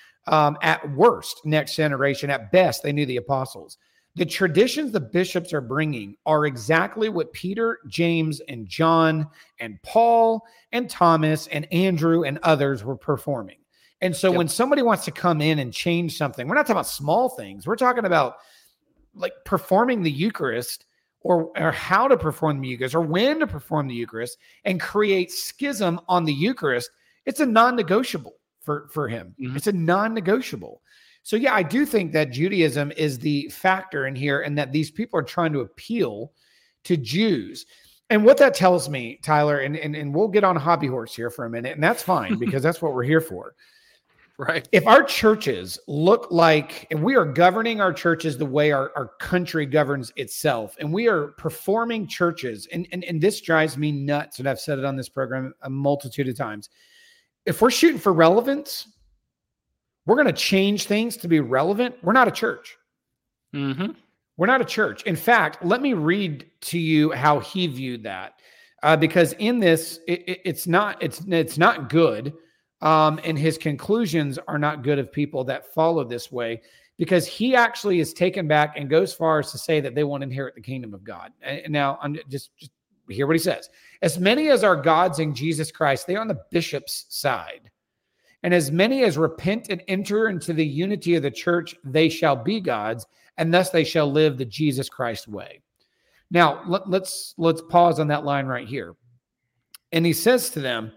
At worst, next generation. At best, they knew the apostles. The traditions the bishops are bringing are exactly what Peter, James, and John, and Paul, and Thomas, and Andrew, and others were performing. And so when somebody wants to come in and change something, we're not talking about small things. We're talking about like performing the Eucharist, or how to perform the Eucharist, or when to perform the Eucharist, and create schism on the Eucharist. It's a non-negotiable for him. It's a non-negotiable. So yeah, I do think that Judaism is the factor in here, and that these people are trying to appeal to Jews. And what that tells me, Tyler, and we'll get on a hobby horse here for a minute, and that's fine because that's what we're here for. Right. If our churches look like, and we are governing our churches the way our country governs itself, and we are performing churches, and this drives me nuts, and I've said it on this program a multitude of times. If we're shooting for relevance, we're going to change things to be relevant. We're not a church. We're not a church. In fact, let me read to you how he viewed that, because in this, it's not good. And his conclusions are not good of people that follow this way, because he actually is taken back and goes far as to say that they won't inherit the kingdom of God. And now I'm just hear what he says. As many as are gods in Jesus Christ, they are on the bishop's side. And as many as repent and enter into the unity of the church, they shall be gods, and thus they shall live the Jesus Christ way. Now, let's pause on that line right here. And he says to them,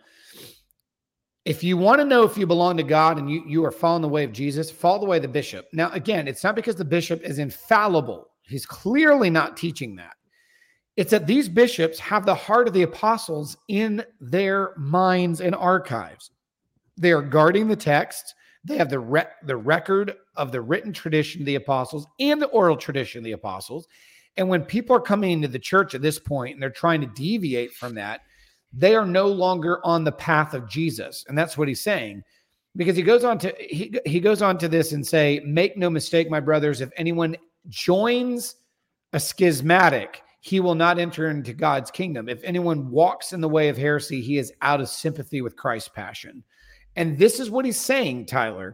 if you want to know if you belong to God and you are following the way of Jesus, follow the way of the bishop. Now, again, it's not because the bishop is infallible. He's clearly not teaching that. It's that these bishops have the heart of the apostles in their minds and archives. They are guarding the text. They have the record of the written tradition of the apostles and the oral tradition of the apostles. And when people are coming into the church at this point and they're trying to deviate from that, they are no longer on the path of Jesus. And that's what he's saying, because he goes on to this and say, make no mistake, my brothers, if anyone joins a schismatic, he will not enter into God's kingdom. If anyone walks in the way of heresy, he is out of sympathy with Christ's passion. And this is what he's saying, Tyler.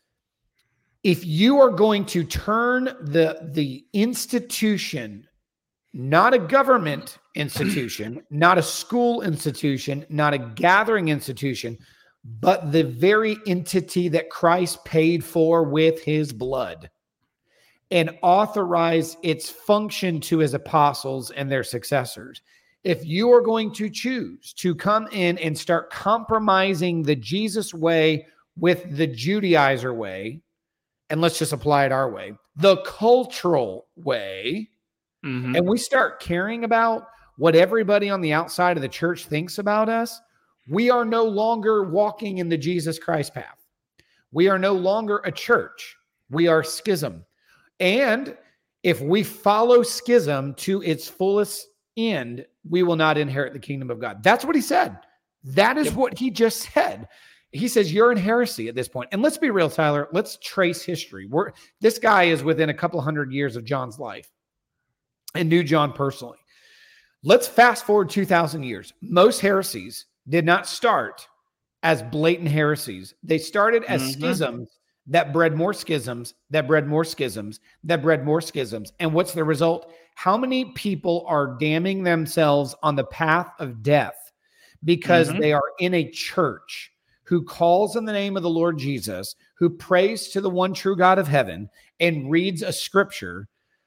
If you are going to turn the institution, not a government institution, not a school institution, not a gathering institution, but the very entity that Christ paid for with his blood, and authorize its function to his apostles and their successors. If you are going to choose to come in and start compromising the Jesus way with the Judaizer way, and let's just apply it our way, the cultural way, and we start caring about what everybody on the outside of the church thinks about us, we are no longer walking in the Jesus Christ path. We are no longer a church. We are schism. And if we follow schism to its fullest end, we will not inherit the kingdom of God. That's what he said. That is what he just said. He says you're in heresy at this point. And let's be real, Tyler. Let's trace history. This guy is within a couple hundred years of John's life and knew John personally. Let's fast forward 2,000 years. Most heresies did not start as blatant heresies. They started as schisms that bred more schisms, that bred more schisms, that bred more schisms. And what's the result? How many people are damning themselves on the path of death because they are in a church who calls in the name of the Lord Jesus, who prays to the one true God of heaven and reads a scripture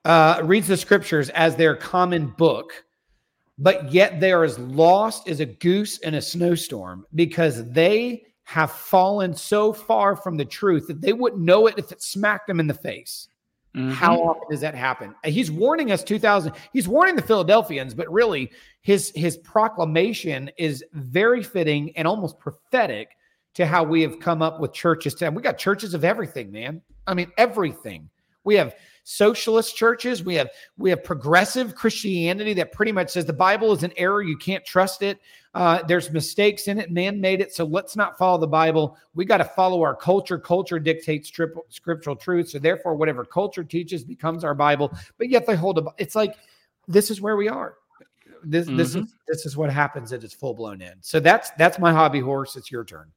reads the scriptures as their common book, but yet they are as lost as a goose in a snowstorm because they have fallen so far from the truth that they wouldn't know it if it smacked them in the face. Mm-hmm. How often does that happen? He's warning us he's warning the Philadelphians, but really his proclamation is very fitting and almost prophetic to how we have come up with churches. We got churches of everything, man. I mean, everything. We have socialist churches. We have progressive Christianity that pretty much says the Bible is an error. You can't trust it. There's mistakes in it. Man made it. So let's not follow the Bible. We got to follow our culture. Culture dictates scriptural truth. So therefore, whatever culture teaches becomes our Bible. But yet they hold it's like, this is where we are. This is what happens at its full blown end. So that's my hobby horse. It's your turn.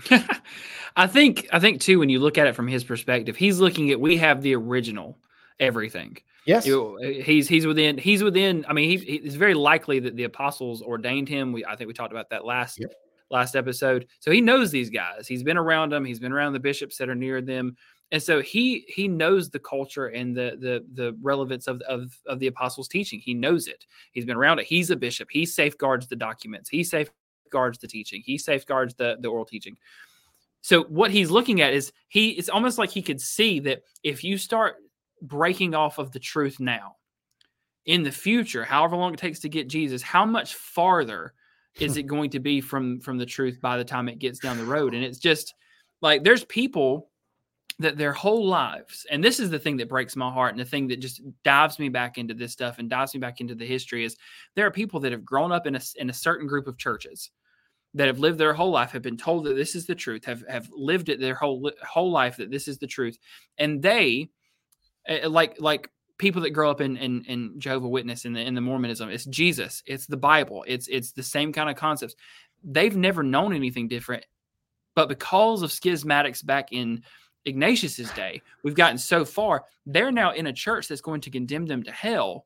I think too, when you look at it from his perspective, he's looking at, we have the original everything. Yes. He's within. I mean, it's very likely that the apostles ordained him. I think we talked about that last episode. So he knows these guys. He's been around them. He's been around the bishops that are near them. And so he knows the culture and the relevance of the apostles' teaching. He knows it. He's been around it. He's a bishop. He safeguards the documents. He safeguards the teaching. He safeguards the oral teaching. So what he's looking at is it's almost like he could see that if you start breaking off of the truth now, in the future, however long it takes to get Jesus, how much farther is it going to be from the truth by the time it gets down the road? And it's just like, there's people that their whole lives, and this is the thing that breaks my heart, and the thing that just dives me back into this stuff and dives me back into the history, is there are people that have grown up in a certain group of churches that have lived their whole life, have been told that this is the truth, have lived it their whole life that this is the truth, and they like people that grow up in Jehovah's Witness in the Mormonism, it's Jesus, it's the Bible, it's the same kind of concepts. They've never known anything different, but because of schismatics back in Ignatius's day, we've gotten so far. They're now in a church that's going to condemn them to hell,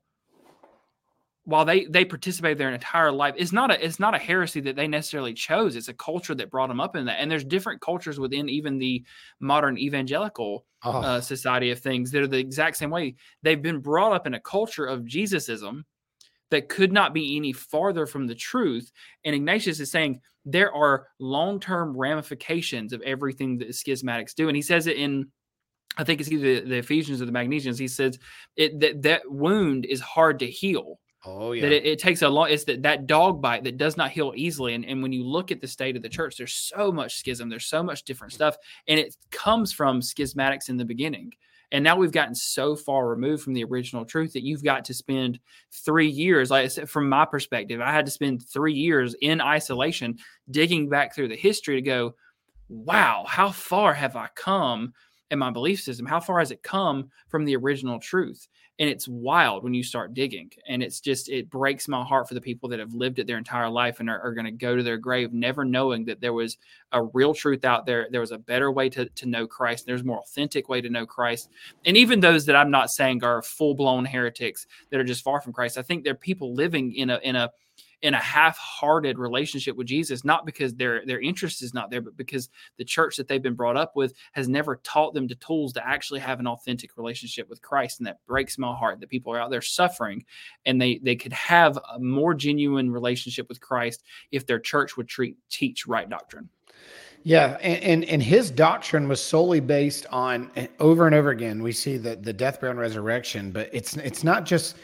while they participated their entire life. It's not a heresy that they necessarily chose. It's a culture that brought them up in that. And there's different cultures within even the modern evangelical society of things that are the exact same way. They've been brought up in a culture of Jesusism that could not be any farther from the truth. And Ignatius is saying there are long-term ramifications of everything that schismatics do. And he says it in, I think it's either the Ephesians or the Magnesians. He says that wound is hard to heal. Oh, yeah. That it takes a long, it's that dog bite that does not heal easily. And when you look at the state of the church, there's so much schism, there's so much different stuff. And it comes from schismatics in the beginning. And now we've gotten so far removed from the original truth that you've got to spend 3 years, like I said, from my perspective, I had to spend 3 years in isolation, digging back through the history to go, wow, how far have I come in my belief system? How far has it come from the original truth? And it's wild when you start digging. And it breaks my heart for the people that have lived it their entire life and are going to go to their grave never knowing that there was a real truth out there. There was a better way to know Christ. There's a more authentic way to know Christ. And even those that I'm not saying are full-blown heretics that are just far from Christ, I think they're people living in a half-hearted relationship with Jesus, not because their interest is not there, but because the church that they've been brought up with has never taught them the tools to actually have an authentic relationship with Christ. And that breaks my heart that people are out there suffering, and they could have a more genuine relationship with Christ if their church would teach right doctrine. Yeah, and his doctrine was solely based on, over and over again, we see the death, burial, and resurrection, but it's not just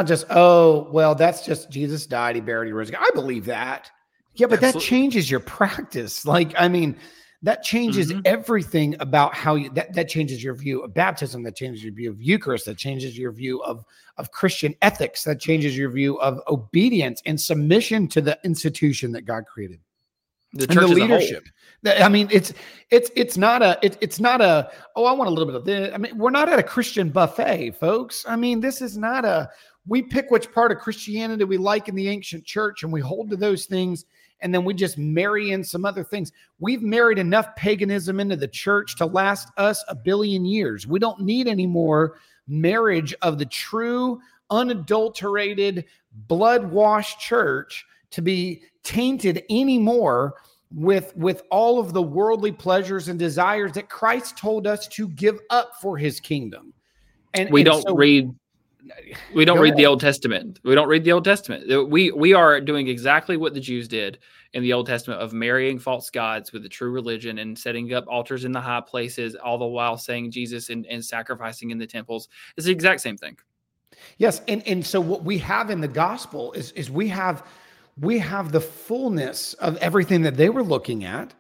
oh, well, that's just Jesus died, he buried, he rose again. I believe that. Yeah, but Absolutely. That changes your practice. Like, I mean, that changes everything about how you that changes your view of baptism, that changes your view of Eucharist, that changes your view of Christian ethics, that changes your view of obedience and submission to the institution that God created. The church and the leadership. I mean, it's not a, oh, I want a little bit of this. I mean, we're not at a Christian buffet, folks. I mean, this is not we pick which part of Christianity we like in the ancient church and we hold to those things. And then we just marry in some other things. We've married enough paganism into the church to last us 1 billion years. We don't need any more marriage of the true, unadulterated, blood-washed church to be tainted anymore with all of the worldly pleasures and desires that Christ told us to give up for his kingdom. And we don't read We don't Go read ahead. the Old Testament. We don't read the Old Testament. We are doing exactly what the Jews did in the Old Testament of marrying false gods with the true religion and setting up altars in the high places, all the while saying Jesus and sacrificing in the temples. It's the exact same thing. Yes, and so what we have in the gospel is we have the fullness of everything that they were looking at.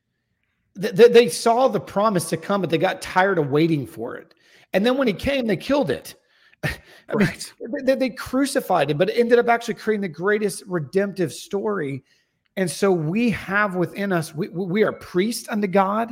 They saw the promise to come, but they got tired of waiting for it. And then when he came, they killed it. Right. They crucified him, but it ended up actually creating the greatest redemptive story. And so we have within us, we are priests unto God.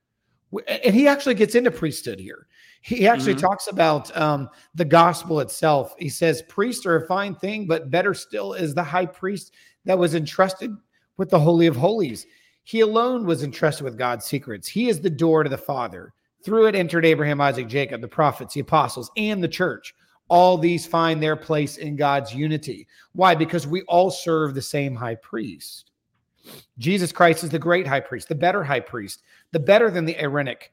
And he actually gets into priesthood here. He actually talks about the gospel itself. He says, priests are a fine thing, but better still is the high priest that was entrusted with the Holy of Holies. He alone was entrusted with God's secrets. He is the door to the Father. Through it entered Abraham, Isaac, Jacob, the prophets, the apostles, and the church. All these find their place in God's unity. Why? Because we all serve the same high priest. Jesus Christ is the great high priest, the better high priest, the better than the Aaronic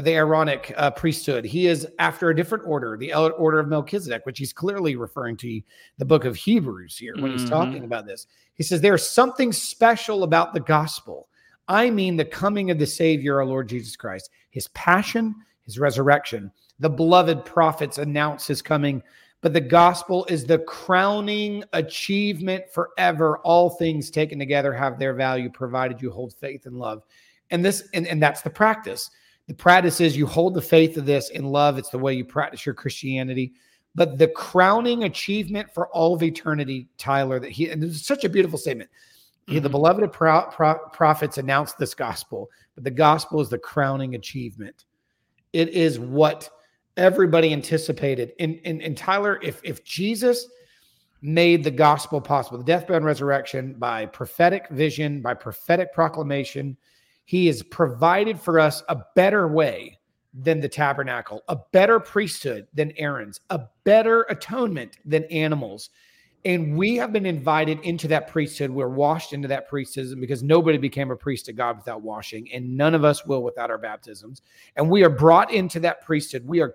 priesthood. He is after a different order, the order of Melchizedek, which he's clearly referring to the book of Hebrews here when he's talking about this. He says there's something special about the gospel. I mean the coming of the Savior, our Lord Jesus Christ, his passion, his resurrection. The beloved prophets announce his coming, but the gospel is the crowning achievement forever. All things taken together have their value, provided you hold faith and love. And that's the practice. The practice is you hold the faith of this in love. It's the way you practice your Christianity. But the crowning achievement for all of eternity, Tyler, and this is such a beautiful statement. The beloved prophets announced this gospel, but the gospel is the crowning achievement. It is what everybody anticipated. And Tyler, if Jesus made the gospel possible, the death, burial, and resurrection by prophetic vision, by prophetic proclamation, he has provided for us a better way than the tabernacle, a better priesthood than Aaron's, a better atonement than animals. And we have been invited into that priesthood. We're washed into that priesthood because nobody became a priest of God without washing, and none of us will without our baptisms. And we are brought into that priesthood. We are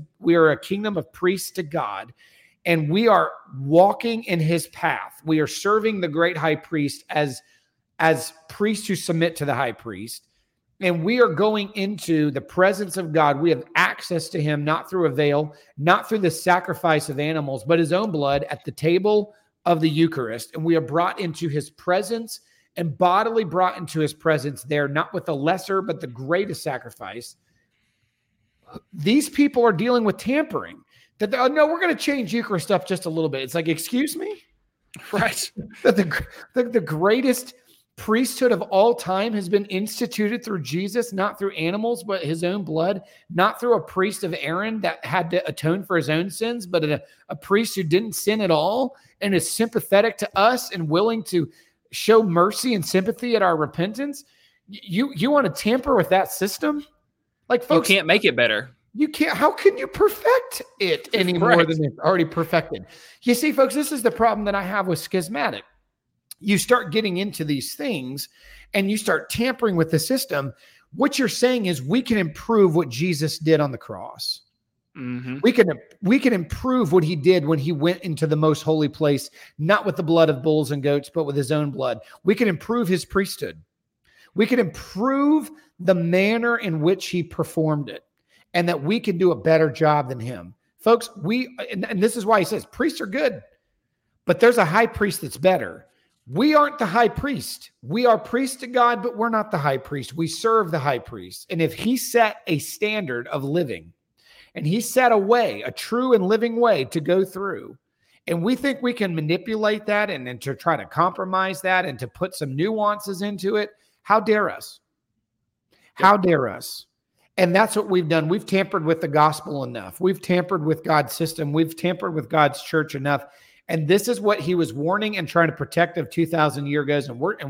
a kingdom of priests to God, and we are walking in his path. We are serving the great high priest as priests who submit to the high priest. And we are going into the presence of God. We have access to him, not through a veil, not through the sacrifice of animals, but his own blood at the table of the Eucharist. And we are brought into his presence and bodily brought into his presence there, not with the lesser, but the greatest sacrifice. These people are dealing with tampering. No, we're going to change Eucharist up just a little bit. It's like, excuse me? Right. The greatest priesthood of all time has been instituted through Jesus, not through animals, but his own blood, not through a priest of Aaron that had to atone for his own sins, but a priest who didn't sin at all and is sympathetic to us and willing to show mercy and sympathy at our repentance. You want to tamper with that system? Like, folks, you can't make it better. You can't. How can you perfect it any more than it's already perfected? You see, folks, this is the problem that I have with schismatic. You start getting into these things and you start tampering with the system. What you're saying is we can improve what Jesus did on the cross. Mm-hmm. We can improve what he did when he went into the most holy place, not with the blood of bulls and goats, but with his own blood. We can improve his priesthood. We can improve the manner in which he performed it, and that we can do a better job than him. Folks, and this is why he says priests are good, but there's a high priest that's better. We aren't the high priest. We are priests to God, but we're not the high priest. We serve the high priest. And if he set a standard of living and he set a way, a true and living way to go through, and we think we can manipulate that and to try to compromise that and to put some nuances into it, how dare us? How dare us? And that's what we've done. We've tampered with the gospel enough. We've tampered with God's system. We've tampered with God's church enough. And this is what he was warning and trying to protect of 2,000 years ago, and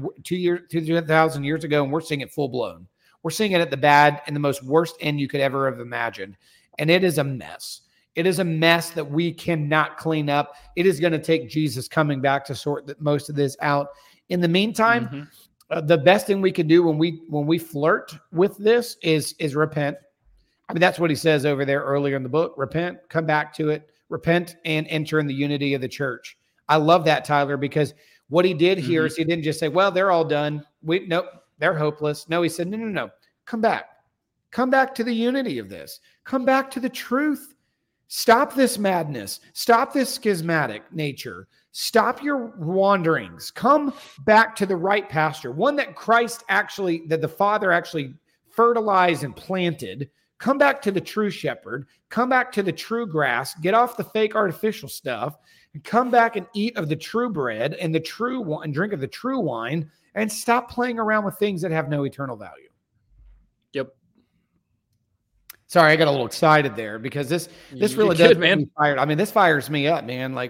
2,000 years ago, and we're seeing it full blown. We're seeing it at the bad and the most worst end you could ever have imagined. And it is a mess. It is a mess that we cannot clean up. It is going to take Jesus coming back to sort most of this out. In the meantime, the best thing we can do when we flirt with this is repent. I mean, that's what he says over there earlier in the book. Repent, come back to it, repent and enter in the unity of the church. I love that, Tyler, because what he did here is he didn't just say, well, they're all done. Nope, they're hopeless. No, he said, no, come back. Come back to the unity of this. Come back to the truth. Stop this madness. Stop this schismatic nature. Stop your wanderings. Come back to the right pasture, one that that the Father actually fertilized and planted. Come back to the true shepherd. Come back to the true grass. Get off the fake artificial stuff and come back and eat of the true bread and the true wine and drink of the true wine, and stop playing around with things that have no eternal value. Yep. Sorry, I got a little excited there because this really does get me fired. I mean, this fires me up, man. Like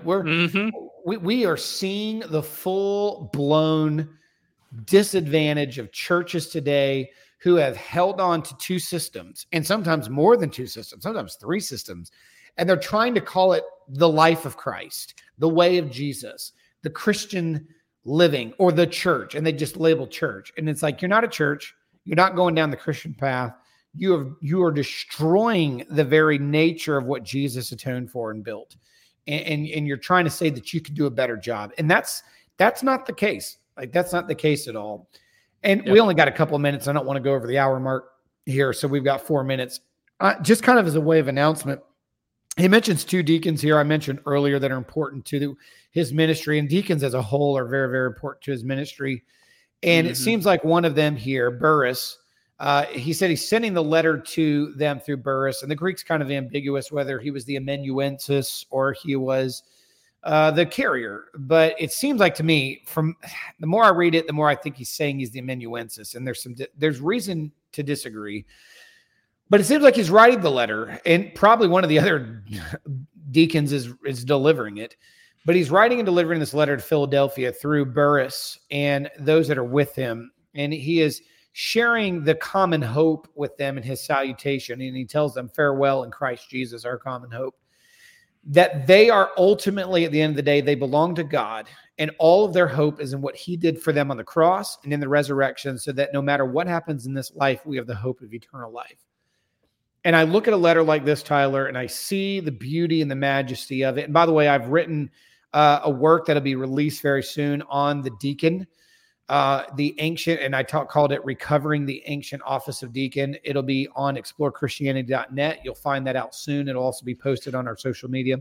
we are seeing the full blown disadvantage of churches today who have held on to two systems, and sometimes more than two systems, sometimes three systems. And they're trying to call it the life of Christ, the way of Jesus, the Christian living, or the church. And they just label church. And it's like, you're not a church. You're not going down the Christian path. You are destroying the very nature of what Jesus atoned for and built. And you're trying to say that you could do a better job. And that's not the case. Like, that's not the case at all. And we only got a couple of minutes. I don't want to go over the hour mark here. So we've got 4 minutes. Just kind of as a way of announcement, he mentions two deacons here I mentioned earlier that are important to his ministry. And deacons as a whole are very, very important to his ministry. And it seems like one of them here, Burrus, he said he's sending the letter to them through Burrus. And the Greek's kind of ambiguous whether he was the amanuensis or he was the carrier. But it seems like to me, from the more I read it, the more I think he's saying he's the amanuensis. And there's reason to disagree. But it seems like he's writing the letter, and probably one of the other deacons is delivering it. But he's writing and delivering this letter to Philadelphia through Burrus and those that are with him. And he is sharing the common hope with them in his salutation. And he tells them, farewell in Christ Jesus, our common hope. That they are ultimately, at the end of the day, they belong to God. And all of their hope is in what he did for them on the cross and in the resurrection, so that no matter what happens in this life, we have the hope of eternal life. And I look at a letter like this, Tyler, and I see the beauty and the majesty of it. And by the way, I've written a work that'll be released very soon on the deacon, the ancient, and I called it Recovering the Ancient Office of Deacon. It'll be on explorechristianity.net. You'll find that out soon. It'll also be posted on our social media.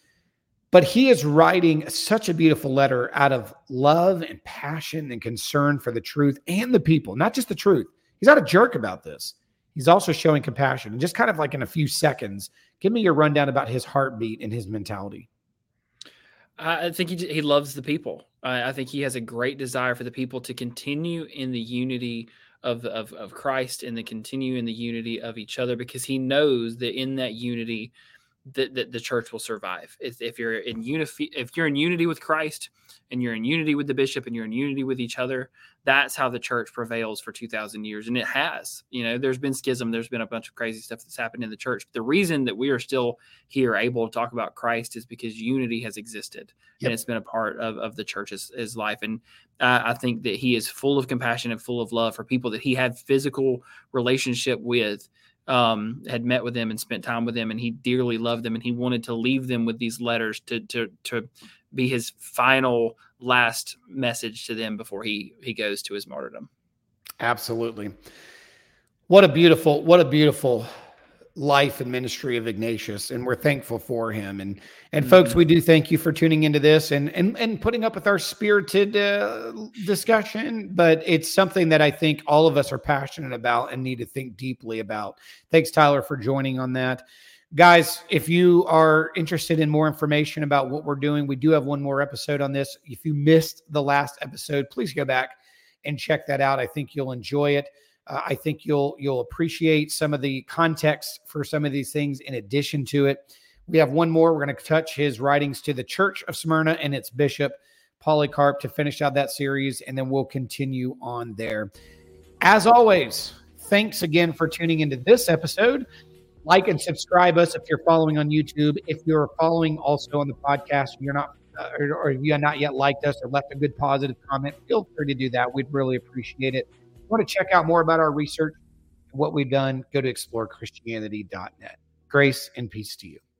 But he is writing such a beautiful letter out of love and passion and concern for the truth and the people, not just the truth. He's not a jerk about this. He's also showing compassion. And just kind of like in a few seconds, give me your rundown about his heartbeat and his mentality. I think he loves the people. I think he has a great desire for the people to continue in the unity of Christ and to continue in the unity of each other, because he knows that in that unity, that the church will survive. If you're in unity with Christ, and you're in unity with the bishop, and you're in unity with each other, that's how the church prevails for 2,000 years. And it has. There's been schism. There's been a bunch of crazy stuff that's happened in the church. The reason that we are still here able to talk about Christ is because unity has existed. Yep. And it's been a part of the church's life. And I think that he is full of compassion and full of love for people that he had physical relationship with, had met with them and spent time with them, and he dearly loved them, and he wanted to leave them with these letters to be his final last message to them before he goes to his martyrdom. Absolutely. What a beautiful life and ministry of Ignatius, and we're thankful for him. And folks, we do thank you for tuning into this and putting up with our spirited discussion, but it's something that I think all of us are passionate about and need to think deeply about. Thanks, Tyler, for joining on that. Guys, if you are interested in more information about what we're doing, we do have one more episode on this. If you missed the last episode, please go back and check that out. I think you'll enjoy it. I think you'll appreciate some of the context for some of these things in addition to it. We have one more. We're going to touch his writings to the Church of Smyrna and its bishop, Polycarp, to finish out that series, and then we'll continue on there. As always, thanks again for tuning into this episode. Like and subscribe us if you're following on YouTube. If you're following also on the podcast, you're not, or if you have not yet liked us or left a good positive comment, feel free to do that. We'd really appreciate it. If you want to check out more about our research and what we've done, go to explorechristianity.net. Grace and peace to you.